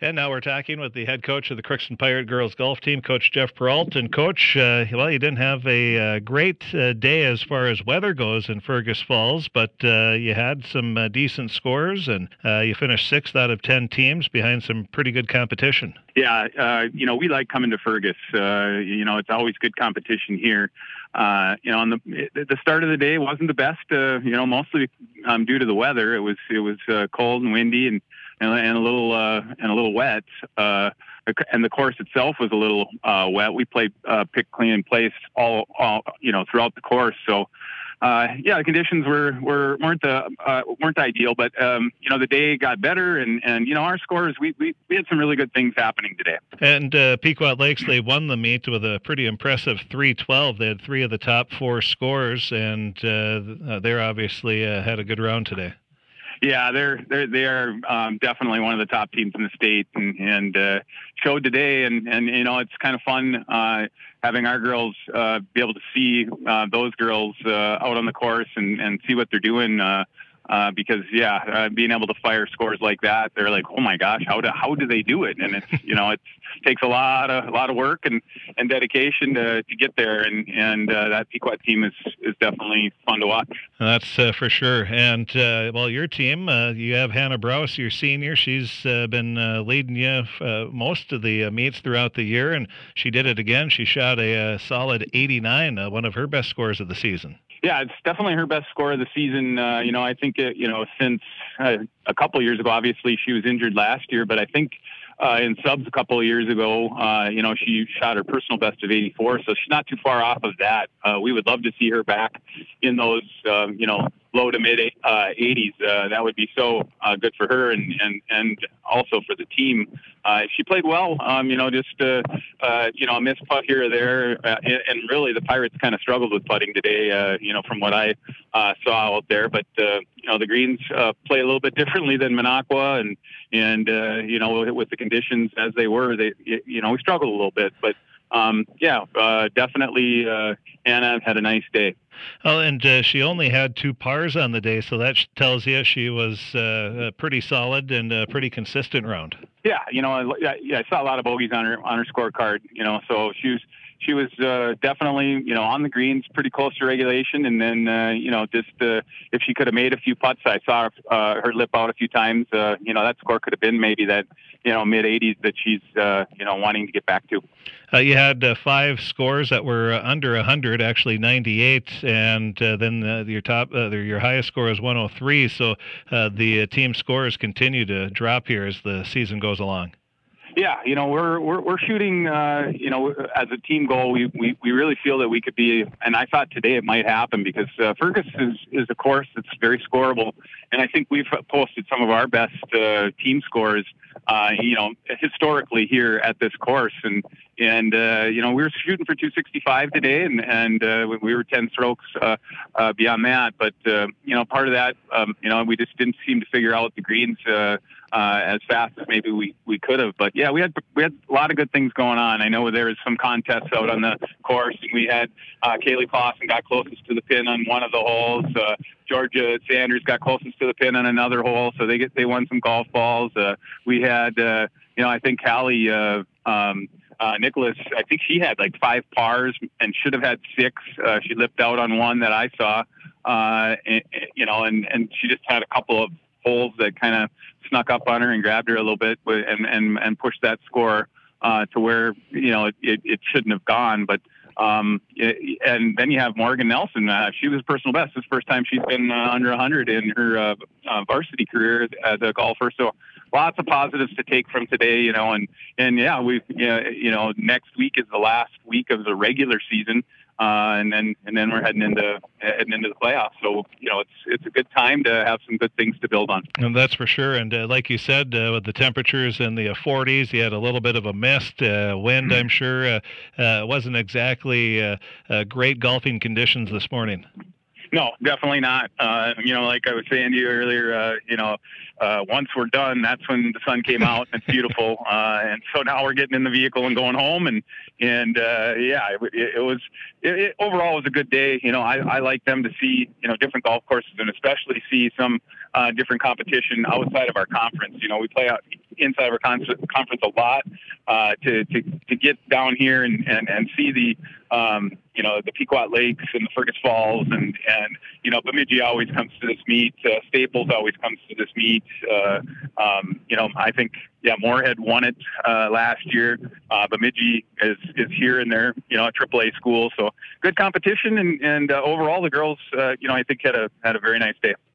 And now we're talking with the head coach of the Crookston Pirate girls golf team, Coach Jeff Peralt. And Coach, well, you didn't have a great day as far as weather goes in Fergus Falls, but you had some decent scores, and you finished 6th out of 10 teams behind some pretty good competition. Yeah, we like coming to Fergus. It's always good competition here. On the start of the day wasn't the best. Mostly due to the weather. It was cold and windy and a little wet. And the course itself was a little wet. We played pick, clean, and place all throughout the course. So. The conditions weren't ideal, but the day got better, and our scores we had some really good things happening today. And Pequot Lakes, they won the meet with a pretty impressive 312. They had 3 of the top 4 scores, and they're obviously had a good round today. Yeah, they are definitely one of the top teams in the state, and showed today, and it's kind of fun having our girls be able to see those girls out on the course and see what they're doing. Because being able to fire scores like that, they're like, oh my gosh, how do they do it? And it's it takes a lot of work and dedication to get there, and that Pequot team is definitely fun to watch. That's for sure. And your team, you have Hannah Browse, your senior. She's been leading you most of the meets throughout the year, and she did it again. She shot a solid 89, one of her best scores of the season. Yeah, it's definitely her best score of the season. I think, since a couple of years ago, obviously she was injured last year, but I think in subs a couple of years ago, she shot her personal best of 84. So she's not too far off of that. We would love to see her back in those, low to mid 80s. That would be so good for her and also for the team. She played well, just a missed putt here or there. And really the Pirates kind of struggled with putting today, from what I saw out there. But, the greens play a little bit differently than Minocqua and with the conditions as they were, we struggled a little bit. But, definitely Anna had a nice day. Oh, and she only had 2 pars on the day, so that tells you she was pretty solid and a pretty consistent round. Yeah, I saw a lot of bogeys on her scorecard. So she was definitely on the greens, pretty close to regulation, and then if she could have made a few putts, I saw her lip out a few times. That score could have been maybe that mid 80s that she's wanting to get back to. You had 5 scores that were under 100, actually 98, and then your highest score is 103. So the team scores continue to drop here as the season goes along. Yeah, we're shooting, as a team goal, we really feel that we could be, and I thought today it might happen because Fergus is a course that's very scoreable, and I think we've posted some of our best team scores, historically here at this course, and we were shooting for 265 today, and we were 10 strokes beyond that, but part of that, we just didn't seem to figure out the greens as fast as maybe we could have. But yeah, we had a lot of good things going on. I know there was some contests out on the course. We had Kaylee Clausen got closest to the pin on one of the holes. Georgia Sanders got closest to the pin on another hole, so they won some golf balls. We had I think Callie Nicholas, I think she had like 5 pars and should have had 6. She lipped out on one that I saw, and she just had a couple of holes that kind of snuck up on her and grabbed her a little bit and pushed that score to where it shouldn't have gone. But and then you have Morgan Nelson. She was personal best. This is the first time she's been under 100 in her varsity career as a golfer. So lots of positives to take from today, and next week is the last week of the regular season. And then we're heading into the playoffs. So it's a good time to have some good things to build on. And that's for sure. And like you said, with the temperatures in the 40s, you had a little bit of a mist, wind. I'm sure wasn't exactly great golfing conditions this morning. No, definitely not. Like I was saying to you earlier, once we're done, that's when the sun came out. And it's beautiful. And so now we're getting in the vehicle and going home. It overall was a good day. I like them to see, different golf courses and especially see some different competition outside of our conference. We play out inside of our conference a lot to get down here and see the the Pequot Lakes and the Fergus Falls and Bemidji always comes to this meet. Staples always comes to this meet. I think Moorhead won it last year. Bemidji is here in their a AAA school, so good competition and overall the girls I think had a very nice day.